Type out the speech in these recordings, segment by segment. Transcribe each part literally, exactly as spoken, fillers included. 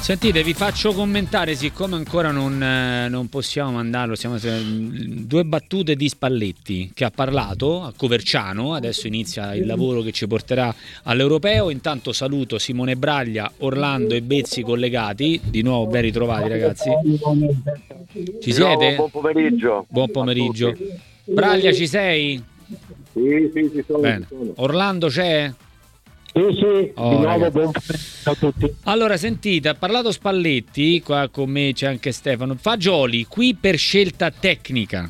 Sentite, vi faccio commentare, siccome ancora non, eh, non possiamo mandarlo, siamo due battute di Spalletti, che ha parlato a Coverciano. Adesso inizia il lavoro che ci porterà all'Europeo. Intanto saluto Simone Braglia, Orlando e Bezzi collegati. Di nuovo ben ritrovati, ragazzi. Ci siete? Buon pomeriggio. Buon pomeriggio. Braglia, ci sei? Sì, sì, ci sono. Bene. Ci sono. Orlando c'è? Sì, sì, Oh, di nuovo ragazzi. buon pomeriggio a tutti. Allora, sentite, ha parlato Spalletti, qua con me c'è anche Stefano. Fagioli, qui per scelta tecnica.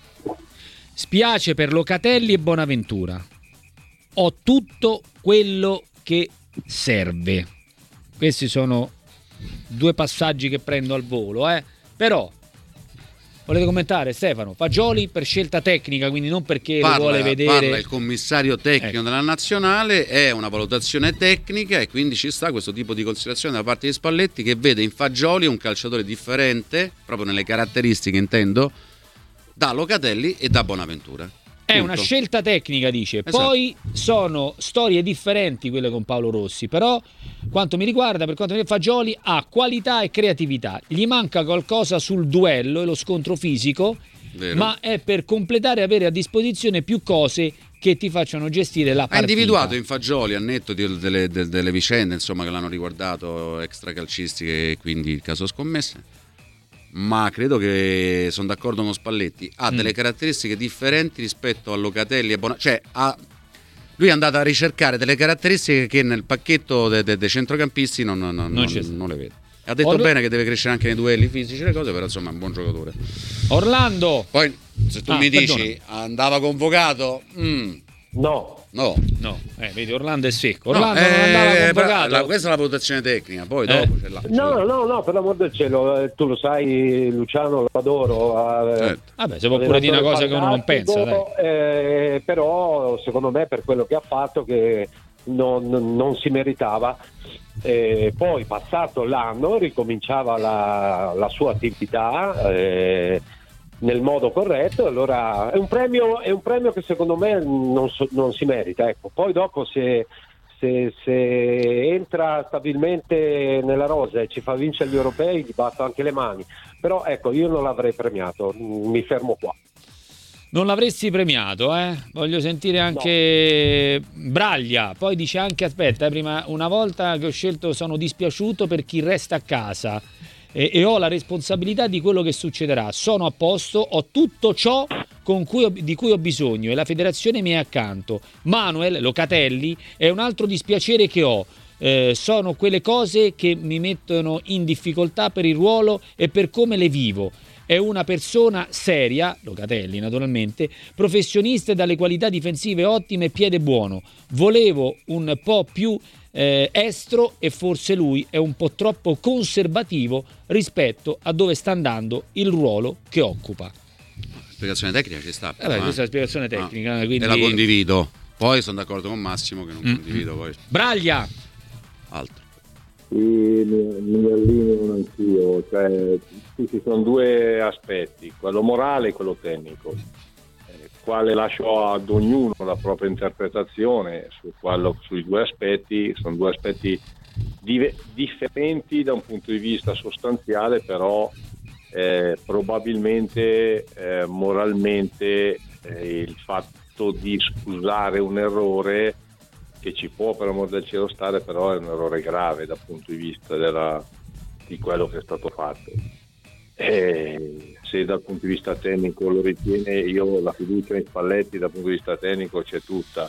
Spiace per Locatelli e Bonaventura. Ho tutto quello che serve. Questi sono due passaggi che prendo al volo, eh. Però volete commentare, Stefano? Fagioli per scelta tecnica, quindi non perché Parla, lo vuole vedere. parla il commissario tecnico Ecco. della nazionale, è una valutazione tecnica e quindi ci sta questo tipo di considerazione da parte di Spalletti, che vede in Fagioli un calciatore differente, proprio nelle caratteristiche intendo, da Locatelli e da Bonaventura. È Punto. una scelta tecnica, dice. Esatto. Poi sono storie differenti quelle con Paolo Rossi, però quanto mi riguarda, per quanto mi riguarda, Fagioli ha qualità e creatività. Gli manca qualcosa sul duello e lo scontro fisico, Vero. ma è per completare e avere a disposizione più cose che ti facciano gestire la Ha partita. individuato in Fagioli, a netto di- delle, delle- delle vicende insomma, che l'hanno riguardato extracalcistiche e quindi il caso scommesse, ma credo che sono d'accordo con Spalletti, ha Mm. delle caratteristiche differenti rispetto a Locatelli e Bonaventura, cioè ha, lui è andato a ricercare delle caratteristiche che nel pacchetto dei de, de centrocampisti non, non, non, Non c'è. non le vede. Ha detto Orla- bene che deve crescere anche nei duelli fisici, le cose, però insomma è un buon giocatore. Orlando. Poi se tu Ah, mi dici perdona. andava convocato, mm, No, no. No, eh, vedi, Orlando è secco. No, Orlando non eh, andava però convocato. la- questa è la valutazione tecnica, poi Eh. dopo c'è la. no, no, no, per l'amor del cielo, eh, tu lo sai, Luciano, lo adoro. eh, Certo. Vabbè, si può pure dire una cosa che uno non pensa, dai. eh, però secondo me per quello che ha fatto che non, non si meritava. Eh, poi passato l'anno ricominciava la, la sua attività eh, nel modo corretto, allora è un premio, è un premio che secondo me non, so- non si merita, ecco. Poi dopo se, se, se entra stabilmente nella rosa e ci fa vincere gli europei gli batto anche le mani, però ecco, io non l'avrei premiato, mi fermo qua. Non l'avresti premiato, eh? Voglio sentire anche Braglia. Poi dice anche, aspetta, eh, prima, una volta che ho scelto sono dispiaciuto per chi resta a casa e, e ho la responsabilità di quello che succederà. Sono a posto, ho tutto ciò con cui ho- di cui ho bisogno e la federazione mi è accanto. Manuel Locatelli è un altro dispiacere che ho. Eh, sono quelle cose che mi mettono in difficoltà per il ruolo e per come le vivo. È una persona seria, Locatelli naturalmente, professionista e dalle qualità difensive ottime e piede buono. Volevo un po' più eh, estro e forse lui è un po' troppo conservativo rispetto a dove sta andando il ruolo che occupa. Spiegazione tecnica ci sta. Vabbè, però, questa è eh. la spiegazione tecnica, Ah, quindi- e la condivido. Poi sono d'accordo con Massimo che non Mm. condivido poi Braglia! altro. Sì, mi, mi allineo anch'io, cioè sì, ci sono due aspetti, quello morale e quello tecnico, eh, quale lascio ad ognuno la propria interpretazione su quello, sui due aspetti. Sono due aspetti dive- differenti da un punto di vista sostanziale, però eh, probabilmente eh, moralmente eh, il fatto di scusare un errore che ci può per amor del cielo stare, però è un errore grave dal punto di vista della, di quello che è stato fatto. E se dal punto di vista tecnico lo ritiene, io la fiducia in Spalletti dal punto di vista tecnico c'è tutta.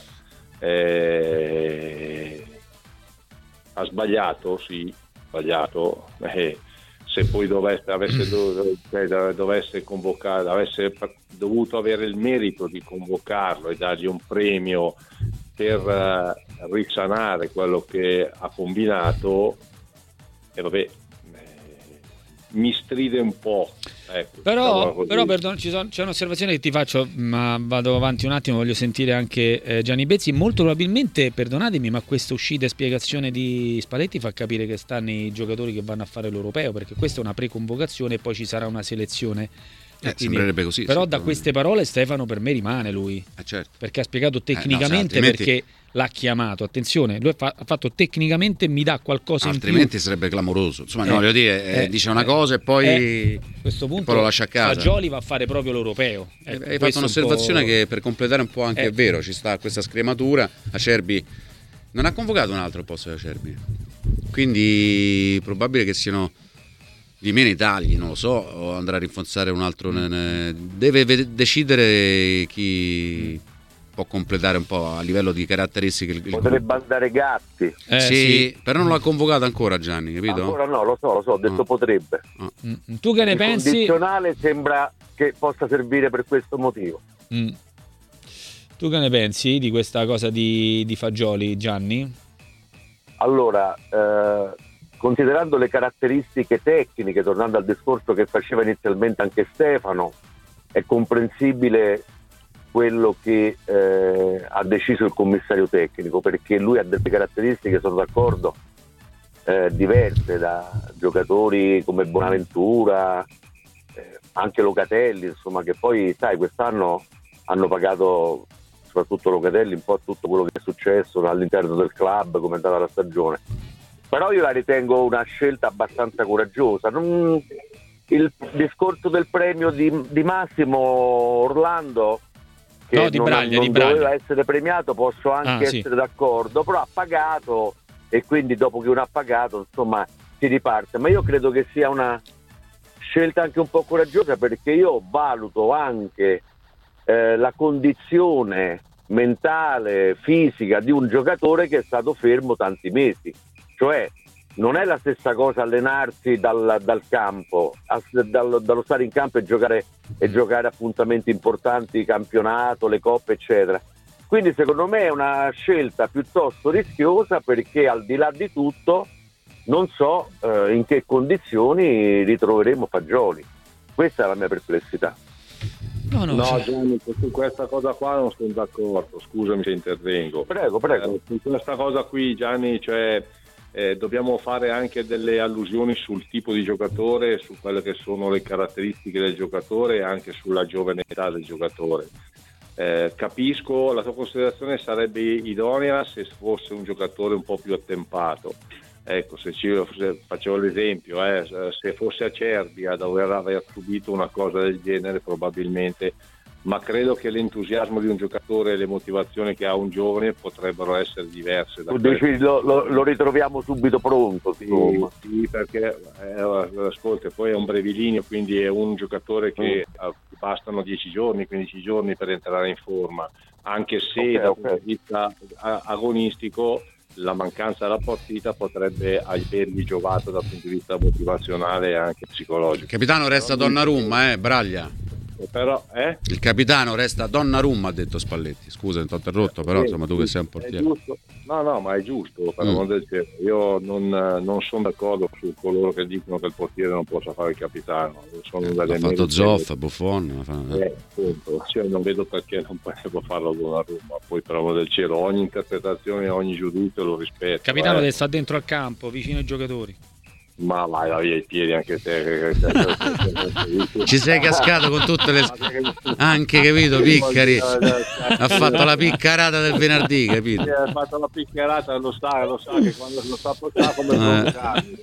E ha sbagliato, sì, sbagliato. E se poi dovesse, avesse dov- cioè, dovesse convocare, avesse dovuto avere il merito di convocarlo e dargli un premio per uh, risanare quello che ha combinato, e vabbè, eh, mi stride un po', ecco, diciamola Però, così. però perdon, ci sono- c'è un'osservazione che ti faccio, ma vado avanti un attimo, voglio sentire anche eh, Gianni Bezzi. Molto probabilmente, perdonatemi, ma questa uscita e spiegazione di Spalletti fa capire che stanno i giocatori che vanno a fare l'Europeo, perché questa è una preconvocazione e poi ci sarà una selezione Eh, sembrerebbe così. Però da queste parole Stefano per me rimane lui. Eh, certo. Perché ha spiegato tecnicamente, eh, no, altrimenti... perché l'ha chiamato. Attenzione, lui ha fatto tecnicamente mi dà qualcosa in più. Altrimenti sarebbe clamoroso. Insomma, eh, no, voglio dire, eh, dice una cosa e poi, eh, a questo punto poi lo lascia a casa. Fagioli va a fare proprio l'europeo. Ecco, hai fatto un'osservazione un che per completare un po' anche eh. è vero, ci sta questa scrematura. Acerbi non ha convocato un altro posto di Acerbi. Quindi probabile che siano di meno i tagli, non lo so, o andrà a rinforzare un altro. Deve decidere chi può completare un po' a livello di caratteristiche. Il... Potrebbe andare Gatti. Eh, sì, sì, però non l'ha convocato ancora Gianni, capito? Ancora no, lo so, lo so, ho detto oh. potrebbe. Oh. Mm. Tu che ne il pensi? Il condizionale sembra che possa servire per questo motivo. Mm. Tu che ne pensi di questa cosa di, di Fagioli, Gianni? Allora, eh, considerando le caratteristiche tecniche, tornando al discorso che faceva inizialmente anche Stefano, è comprensibile quello che eh, ha deciso il commissario tecnico, perché lui ha delle caratteristiche, sono d'accordo, eh, diverse da giocatori come Bonaventura, eh, anche Locatelli, insomma, che poi sai quest'anno hanno pagato, soprattutto Locatelli, un po' tutto quello che è successo all'interno del club, come è andata la stagione. Però io la ritengo una scelta abbastanza coraggiosa. Non... Il discorso del premio di, di Massimo Orlando, che no, di non, Braglia, non di doveva Braglia. essere premiato, posso anche ah, sì. essere d'accordo, però ha pagato e quindi dopo che uno ha pagato, insomma, si riparte. Ma io credo che sia una scelta anche un po' coraggiosa, perché io valuto anche eh, la condizione mentale, fisica di un giocatore che è stato fermo tanti mesi. Cioè non è la stessa cosa allenarsi dal, dal campo, a, dal, dallo stare in campo e giocare, e giocare appuntamenti importanti, campionato, le coppe eccetera. Quindi secondo me è una scelta piuttosto rischiosa, perché al di là di tutto non so eh, in che condizioni ritroveremo Fagioli. Questa è la mia perplessità. No, no, no Gianni, su questa cosa qua non sono d'accordo, scusami se intervengo. Prego, prego. Eh, su questa cosa qui, Gianni, cioè eh, dobbiamo fare anche delle allusioni sul tipo di giocatore, su quelle che sono le caratteristiche del giocatore e anche sulla giovane età del giocatore. Eh, capisco, la tua considerazione sarebbe idonea se fosse un giocatore un po' più attempato. Ecco, se, ci, se facevo l'esempio, eh, se fosse Acerbi a dover aver subito una cosa del genere probabilmente, ma credo che l'entusiasmo di un giocatore e le motivazioni che ha un giovane potrebbero essere diverse. Da tu dici lo, lo, lo ritroviamo subito pronto? Sì, sì, perché eh, ascolta, poi è un brevilineo, quindi è un giocatore che mm. bastano dieci giorni, quindici giorni per entrare in forma, anche se okay, da okay. punto di vista agonistico la mancanza della partita potrebbe avergli giovato dal punto di vista motivazionale e anche psicologico. Capitano resta Donnarumma, eh, Braglia. Però, eh? Il capitano resta Donnarumma, ha detto Spalletti. Scusa, ti ho interrotto, però sì, insomma tu che sei un portiere. Giusto. No, no, ma è giusto, per mm. del cielo. Io non, non sono d'accordo su coloro che dicono che il portiere non possa fare il capitano. Sono eh, l'ha fatto Zoff, Buffon. Fa... Eh, cioè, non vedo perché non può farlo Donnarumma. Poi per amore del cielo, ogni interpretazione, ogni giudizio lo rispetto. Capitano eh. deve stare dentro al campo, vicino ai giocatori. Ma vai va via i piedi anche te. Ci sei cascato con tutte le anche, capito, Piccari ha fatto la piccarata del venerdì, capito? Ha fatto la piccarata, lo sa, lo sa che quando lo sa portare come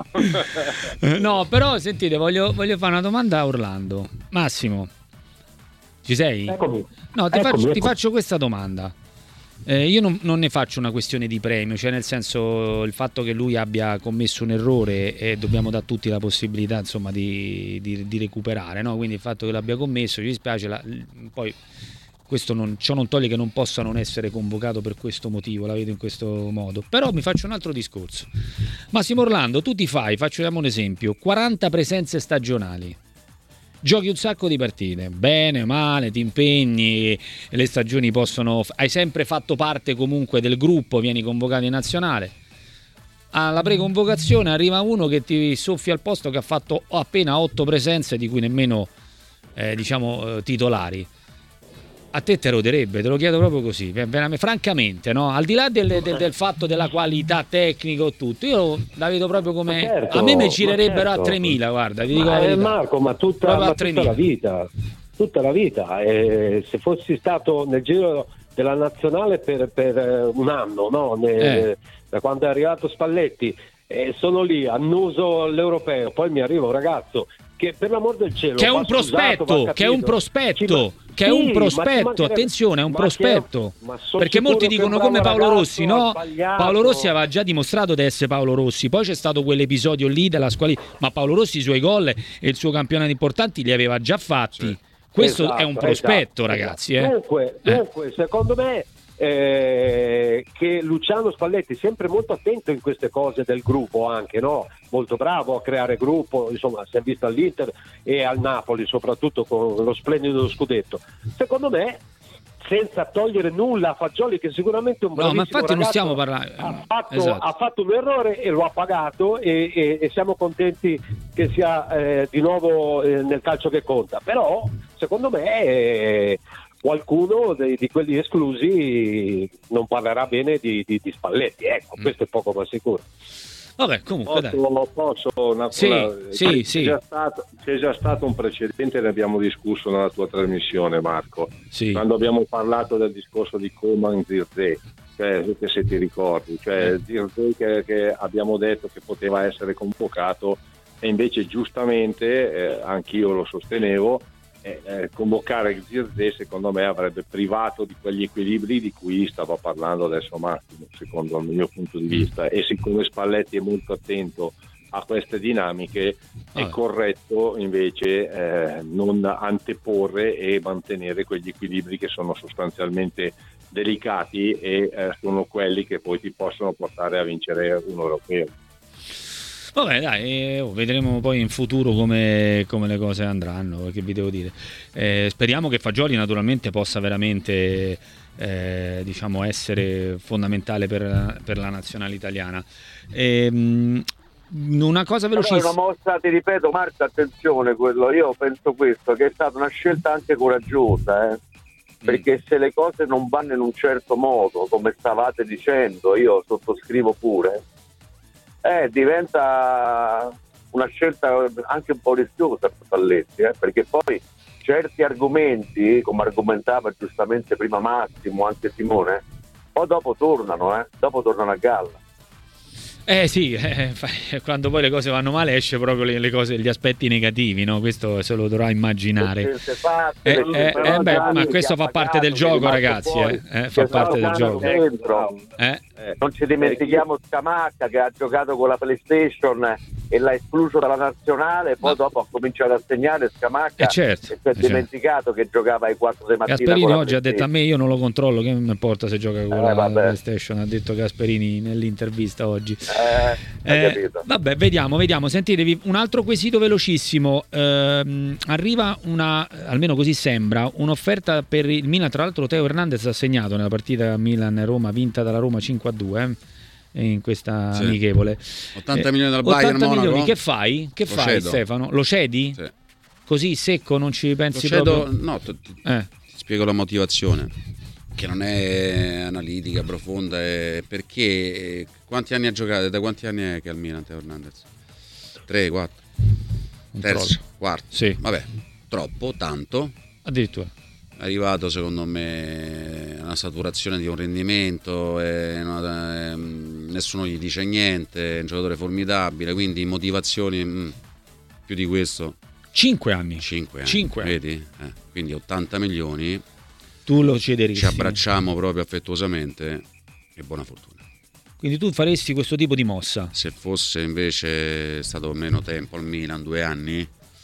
eh. No, però sentite, voglio, voglio fare una domanda a Orlando. Massimo, ci sei? Eccomi. No, ti, eccomi, faccio, eccomi. ti faccio questa domanda. Eh, io non, non ne faccio una questione di premio, cioè nel senso il fatto che lui abbia commesso un errore e dobbiamo dare a tutti la possibilità, insomma, di, di, di recuperare, no? Quindi il fatto che l'abbia commesso ci dispiace, la, poi questo non, ciò non toglie che non possa non essere convocato per questo motivo, la vedo in questo modo. Però mi faccio un altro discorso. Massimo Orlando, tu ti fai, facciamo un esempio, quaranta presenze stagionali. Giochi un sacco di partite, bene, male, ti impegni, le stagioni possono... Hai sempre fatto parte comunque del gruppo, vieni convocato in nazionale. Alla preconvocazione arriva uno che ti soffia al posto, che ha fatto appena otto presenze, di cui nemmeno, eh, diciamo, eh, titolari. A te te roderebbe, te lo chiedo proprio così, veramente, francamente, no? Al di là del, del, del fatto della qualità tecnica o tutto, io la vedo proprio come... Certo, a me mi girerebbero certo. a tremila, guarda, ti dico ma, la verità. Marco, ma tutta, ma tutta la vita, tutta la vita. Eh, se fossi stato nel giro della nazionale per, per un anno, no? Ne, Eh. Da quando è arrivato Spalletti, eh, sono lì, annuso l'europeo, poi mi arriva un ragazzo che per l'amor del cielo Che è un va scusato, prospetto, va che è un capito. prospetto, Ci- che è sì, un ma ci prospetto, mancherebbe- attenzione, è un ma prospetto. che- ma sono Perché sicuro molti che dicono un come bravo Paolo ragazzo Rossi, ha no? sbagliato. Paolo Rossi aveva già dimostrato di essere Paolo Rossi, poi c'è stato quell'episodio lì della squali, ma Paolo Rossi i suoi gol e il suo campionato importanti li aveva già fatti. Sì. Questo Esatto, è un prospetto, esatto, ragazzi. esatto. Eh. Dunque, Eh. dunque, secondo me eh, che Luciano Spalletti, sempre molto attento in queste cose del gruppo anche, no? Molto bravo a creare gruppo, insomma si è visto all'Inter e al Napoli soprattutto con lo splendido scudetto. Secondo me, senza togliere nulla a Fagioli, che sicuramente è un No, ma bravissimo infatti non ragazzo, stiamo parlando. ha fatto, Esatto. ha fatto un errore e lo ha pagato e, e- e siamo contenti che sia eh, di nuovo eh, nel calcio che conta, però secondo me eh, qualcuno dei- di quelli esclusi non parlerà bene di, di- di Spalletti, ecco, Mm. questo è poco ma sicuro. Vabbè, comunque dai. Posso, posso una, Sì, una- sì, c'è, sì. Già stato, c'è già stato un precedente, ne abbiamo discusso nella tua trasmissione, Marco, Sì. quando abbiamo parlato del discorso di Koeman Zirkzee, cioè, se ti ricordi, cioè Zirkzee che, che abbiamo detto che poteva essere convocato e invece giustamente, eh, anch'io lo sostenevo, eh, eh, convocare Zirkzee secondo me avrebbe privato di quegli equilibri di cui stava parlando adesso Massimo, secondo il mio punto di vista, e siccome Spalletti è molto attento a queste dinamiche Ah. è corretto invece eh, non anteporre e mantenere quegli equilibri che sono sostanzialmente delicati e eh, sono quelli che poi ti possono portare a vincere un europeo. Vabbè, dai, eh, oh, vedremo poi in futuro come, come le cose andranno, che vi devo dire. Eh, speriamo che Fagioli naturalmente possa veramente eh, diciamo essere fondamentale per, per la nazionale italiana. Ehm, una cosa Però è velocissima. una mossa, ti ripeto Marco, attenzione, quello, io penso questo, che è stata una scelta anche coraggiosa, eh? Perché se le cose non vanno in un certo modo, come stavate dicendo, io sottoscrivo pure, eh, diventa una scelta anche un po' rischiosa per Spalletti, eh? Perché poi certi argomenti, come argomentava giustamente prima Massimo, anche Simone, poi dopo tornano, eh? dopo tornano a galla. Eh sì, eh, quando poi le cose vanno male esce proprio le, le cose, gli aspetti negativi, no? Questo se lo dovrà immaginare. Fatte, Eh, eh, eh, beh, ma questo fa parte del gioco, ragazzi, eh, eh, fa parte del gioco. Dentro. Eh? Non ci dimentichiamo Scamacca che ha giocato con la PlayStation e l'ha escluso dalla nazionale, poi Ma- dopo ha cominciato a segnare Scamacca Eh, certo, e si è eh, certo. dimenticato che giocava ai quattro di mattina. Gasperini con la oggi ha detto a me io non lo controllo, che mi importa se gioca con Eh, la vabbè. PlayStation, ha detto Gasperini nell'intervista oggi. Eh, hai Eh, capito. vabbè, vediamo, vediamo. Sentitevi, un altro quesito velocissimo. Ehm, arriva una, almeno così sembra, un'offerta per il Milan. Tra l'altro Teo Hernandez ha segnato nella partita Milan-Roma vinta dalla Roma cinque a due eh, in questa Sì. amichevole. ottanta Eh, milioni dal Bayern ottanta milioni, Monaco. che fai? Che Lo fai cedo. Stefano? Lo cedi? Sì. Così secco non ci Lo pensi cedo, proprio? no, ti, ti Eh. spiego la motivazione, che non è analitica, profonda, è perché quanti anni ha giocato, da quanti anni è che è al Milan Teo Hernandez? tre, quattro, terzo, Controllo. quarto, Sì. vabbè, troppo, tanto. Addirittura. È arrivato secondo me a una saturazione di un rendimento e una- ehm, nessuno gli dice niente, è un giocatore formidabile, quindi motivazioni mh, più di questo Cinque anni. cinque anni, Cinque anni. vedi? Eh, quindi ottanta milioni, Tu lo cederesti. ci abbracciamo proprio affettuosamente e buona fortuna. Quindi tu faresti questo tipo di mossa. Se fosse invece stato meno tempo al Milan, due anni,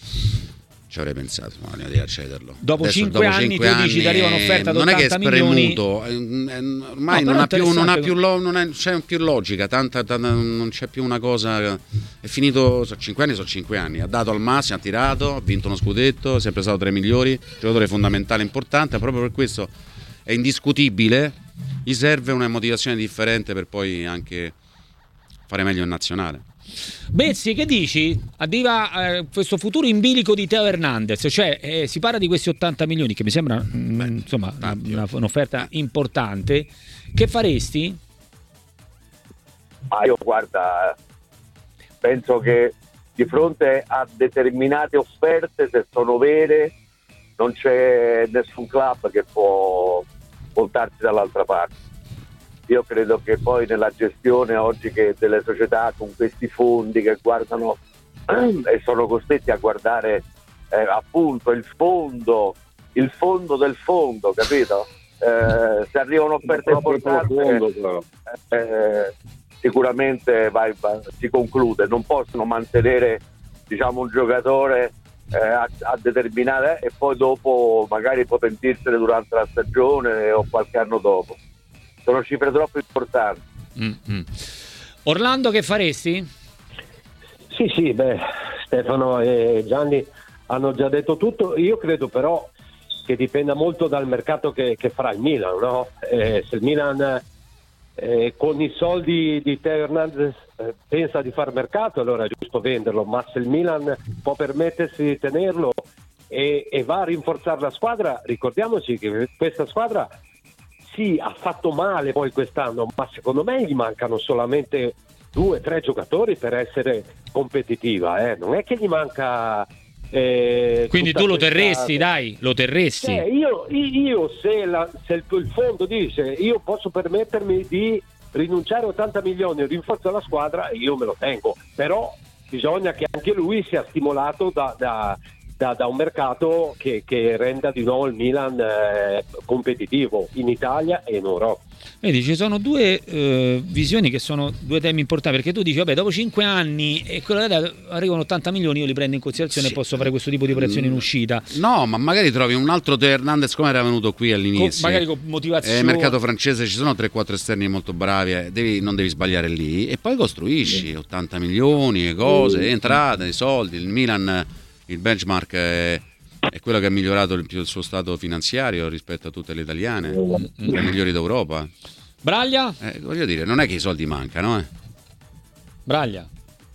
ci avrei pensato, ma andiamo a cederlo. Dopo Adesso, cinque dopo anni cinque tu dici, ti arriva un'offerta non è che è da ottanta milioni. spremuto, è- è- ormai No, non, però ha più, non ha interessante. più lo- non è- c'è più logica, tanta, tanta- non c'è più una cosa, è finito, so, cinque anni sono cinque anni, ha dato al massimo, ha tirato, ha vinto uno scudetto, è sempre stato tra i migliori, giocatore fondamentale, importante, proprio per questo è indiscutibile, gli serve una motivazione differente per poi anche fare meglio in nazionale. Bezzi, che dici? Arriva eh, questo futuro in bilico di Teo Hernandez, cioè eh, si parla di questi ottanta milioni che mi sembra mh, insomma una, una, un'offerta importante. Che faresti? Ah, io guarda, penso che di fronte a determinate offerte, se sono vere, non c'è nessun club che può voltarsi dall'altra parte. Io credo che poi nella gestione oggi che delle società con questi fondi che guardano e sono costretti a guardare eh, appunto il fondo, il fondo del fondo, capito? Eh, se arriva un'offerta importante fondo, eh, sicuramente vai, vai, si conclude. Non possono mantenere, diciamo, un giocatore eh, a, a determinare e poi dopo magari potentirsene durante la stagione o qualche anno dopo. Sono cifre troppo importanti. Mm-hmm. Orlando, che faresti? Sì, sì, beh, Stefano e Gianni hanno già detto tutto. Io credo però che dipenda molto dal mercato che, che farà il Milan, no? Eh, se il Milan eh, con i soldi di Teo Hernandez eh, pensa di far mercato, allora è giusto venderlo, ma se il Milan può permettersi di tenerlo e, e va a rinforzare la squadra, ricordiamoci che questa squadra sì, ha fatto male poi quest'anno, ma secondo me gli mancano solamente due, tre giocatori per essere competitiva, eh? Non è che gli manca eh, quindi tu lo questa... terresti, dai, lo terresti. Eh, io, io se, la, se il, il fondo dice io posso permettermi di rinunciare a ottanta milioni e rinforzare la squadra, io me lo tengo, però bisogna che anche lui sia stimolato da, da Da, da un mercato che, che renda di nuovo il Milan eh, competitivo in Italia e in Europa. Vedi, ci sono due eh, visioni che sono due temi importanti, perché tu dici vabbè, dopo cinque anni e arrivano ottanta milioni, io li prendo in considerazione, sì, e posso fare questo tipo di operazioni in uscita. No, ma magari trovi un altro Teo Hernandez come era venuto qui all'inizio, con, magari con motivazione. Eh, mercato francese ci sono tre quattro esterni molto bravi, eh, devi, non devi sbagliare lì e poi costruisci ottanta milioni, cose, mm. entrate, soldi. Il Milan, il benchmark è, è quello che ha migliorato il, il suo stato finanziario rispetto a tutte le italiane, mm. le migliori d'Europa. Braglia? Eh, voglio dire, non è che i soldi mancano, eh. Braglia.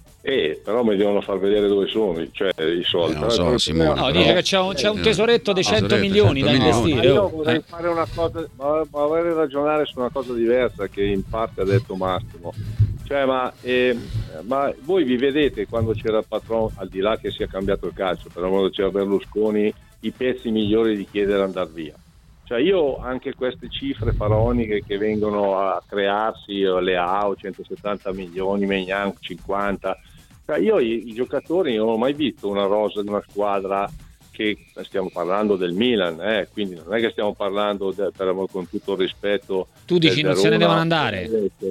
Eh, però mi devono far vedere dove sono, cioè i soldi. Eh, non so, Simone, no, però... dice che c'è un, c'è un tesoretto di cento milioni da investire. Io vorrei eh. fare una cosa, ma vorrei ragionare su una cosa diversa che in parte ha detto Massimo. Cioè, ma, eh, ma voi vi vedete quando c'era il patron, al di là che sia cambiato il calcio, però quando c'era Berlusconi, i pezzi migliori di chiedere andare via. Cioè io anche queste cifre faraoniche che vengono a crearsi, le A O centosettanta milioni, Maignan cinquanta, cioè io i, i giocatori non ho mai visto una rosa di una squadra, che stiamo parlando del Milan, eh, quindi non è che stiamo parlando de, per, con tutto il rispetto. Tu dici non se ne devono andare?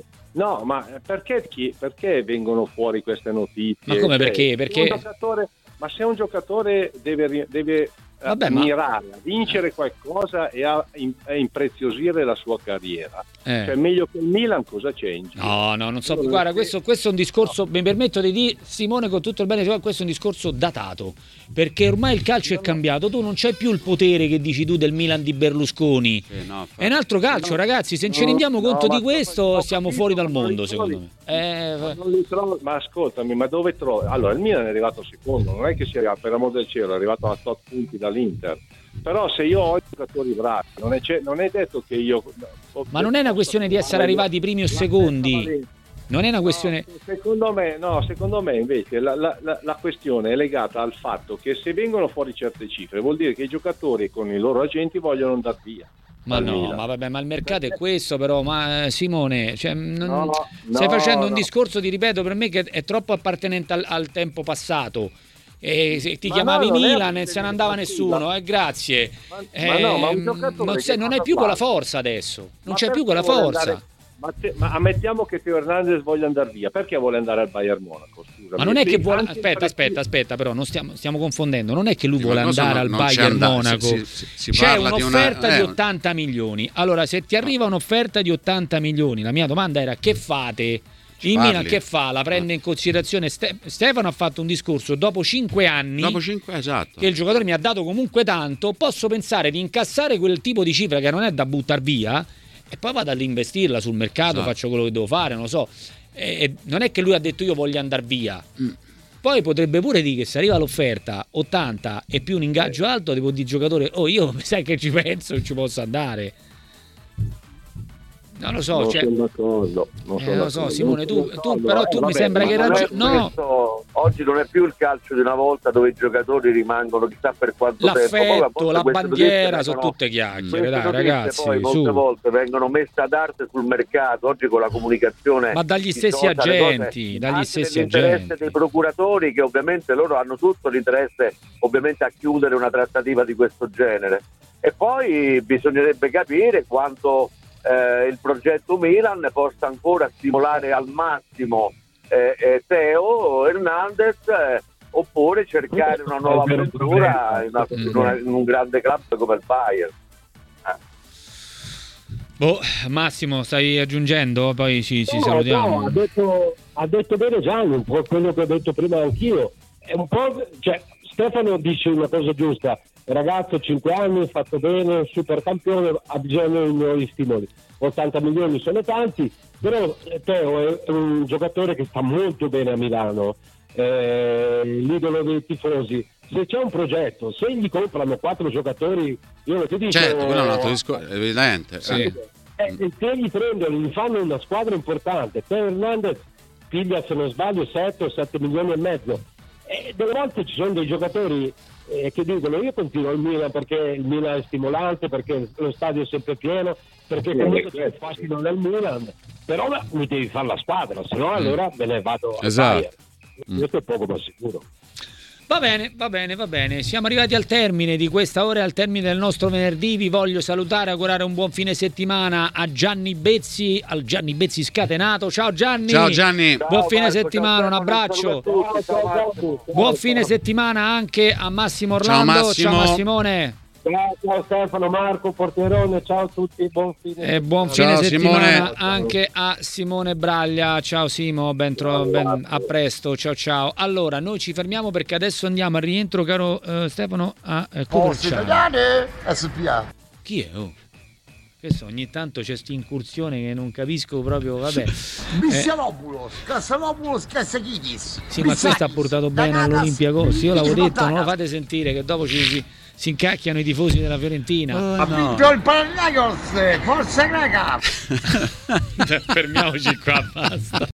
No, ma perché, chi, perché vengono fuori queste notizie? Ma come, cioè, perché? Perché... Se un giocatore, ma se un giocatore deve, deve Vabbè, mirare ma... a vincere qualcosa e a, in, a impreziosire la sua carriera, eh. cioè meglio che il Milan, cosa c'è in giro? No, no, non so. Guarda, questo, questo è un discorso, no. Mi permetto di dire, Simone, con tutto il bene, questo è un discorso datato, perché ormai il calcio è cambiato, tu non c'hai più il potere che dici tu del Milan di Berlusconi, sì, no, è un altro calcio, no, ragazzi, se no, ci rendiamo conto no, di questo no, siamo fuori dal mondo, secondo me. Eh, ma, trovo, ma ascoltami, ma dove trovi? Allora, il Milan è arrivato secondo, non è che sia, per amor del cielo, è arrivato a tot punti dall'Inter. Però se io ho i giocatori bravi, non è, non è detto che io... Ma non è una questione di essere arrivati primi o secondi, non è una questione... No, secondo me, no, secondo me invece la, la, la, la questione è legata al fatto che se vengono fuori certe cifre vuol dire che i giocatori con i loro agenti vogliono andare via. Ma no, Milan. ma vabbè, ma il mercato è questo, però, ma Simone, cioè, non, no, stai no, facendo un no. discorso, ti ripeto, per me che è troppo appartenente al, al tempo passato. E se ti ma chiamavi no, Milan e se ne andava nessuno, eh, grazie. Ma, eh, ma no, ma un non, sei, non hai più quella forza adesso, non ma c'è più quella forza. Andare, ma, te, ma ammettiamo che Teo Hernandez voglia andare via, perché vuole andare al Bayern Monaco? Scusa, ma non è che vuole, aspetta, aspetta, aspetta, però non stiamo, stiamo confondendo, non è che lui sì, vuole andare al Bayern andata, Monaco, si, si, si c'è un'offerta di, una, eh, di ottanta milioni. Allora, se ti arriva un'offerta di ottanta milioni, la mia domanda era: che fate? Il parli. Milan che fa? La prende in considerazione? Ste- Stefano ha fatto un discorso dopo cinque anni, dopo cinque, esatto, che il giocatore mi ha dato comunque tanto, posso pensare di incassare quel tipo di cifra che non è da buttar via e poi vado ad investirla sul mercato, esatto. Faccio quello che devo fare, non lo so. E non è che lui ha detto io voglio andare via. Mm. Poi potrebbe pure dire che se arriva l'offerta ottanta e più un ingaggio alto, devo dire giocatore, oh io sai che ci penso, non ci posso andare. Non lo so, non cioè, sono d'accordo, non eh, sono lo so d'accordo. Simone, Non sono tu, tu d'accordo. però Eh, tu mi vabbè, sembra ma che Non è raggi- no, questo- oggi non è più il calcio di una volta dove i giocatori rimangono chissà per quanto tempo. Poi, a l'affetto, volte la queste bandiera notizie sono vengono- tutte chiacchiere, queste dai notizie ragazzi, poi molte su. volte vengono messe ad arte sul mercato, oggi con la comunicazione Ma dagli di stessi social, le cose, agenti, dagli anche stessi nell'interesse agenti. dei procuratori, che ovviamente loro hanno tutto l'interesse ovviamente a chiudere una trattativa di questo genere. E poi bisognerebbe capire quanto eh, il progetto Milan possa ancora stimolare al massimo eh, eh, Theo Hernandez, eh, oppure cercare una nuova avventura in, una- in una- in un grande club come il Bayern. Boh, Massimo, stai aggiungendo? Poi ci, ci No, salutiamo. no, ha, detto, ha detto bene Gianni, un po' quello che ho detto prima anch'io. È un po', cioè, Stefano dice una cosa giusta, ragazzo cinque anni, fatto bene, super campione, ha bisogno di nuovi stimoli. ottanta milioni sono tanti, però Teo è un giocatore che sta molto bene a Milano, eh, l'idolo dei tifosi. Se c'è un progetto, se gli comprano quattro giocatori, io non ti dico... Certo, quello è un altro discorso, è evidente. Sì. Eh. Eh, e se li prendono, gli fanno una squadra importante. Teo Hernandez piglia, se non sbaglio, sette o sette milioni e mezzo. E delle volte ci sono dei giocatori eh, che dicono io continuo il Milan perché il Milan è stimolante, perché lo stadio è sempre pieno, perché comunque c'è fascino nel Milan, però mi devi fare la squadra, se no allora me ne vado a Esatto. Bayern. Mm. Questo è poco ma sicuro. Va bene, va bene, va bene. Siamo arrivati al termine di questa ora, al termine del nostro venerdì. Vi voglio salutare, augurare un buon fine settimana a Gianni Bezzi, al Gianni Bezzi scatenato. Ciao Gianni. Ciao Gianni. Ciao, Buon fine Marco, settimana, ciao, un abbraccio. Stefano, un saluto a tutti, ciao, Marco. Buon fine settimana anche a Massimo Orlando. Ciao, Massimo. Ciao Massimone. Ciao, ciao Stefano, Marco, Portierone, ciao a tutti, buon fine. E buon Ciao, fine settimana Simone. anche a Simone Braglia. Ciao Simo, ben tro- ben- a presto. Ciao ciao. Allora, noi ci fermiamo perché adesso andiamo al rientro, caro eh, Stefano, a eh, Coverciano. S P A. Chi è? Oh? Questo ogni tanto c'è sta incursione che non capisco proprio, vabbè. Eh, Missianopoulos, Cassanopoulos, Cassachidis. sì, ma questo ha portato bene all'Olympiacos. Io l'avevo detto, non lo fate sentire che dopo ci si, si incacchiano i tifosi della Fiorentina. Ha vinto il Panathinaikos, forza greca. Fermiamoci qua, basta.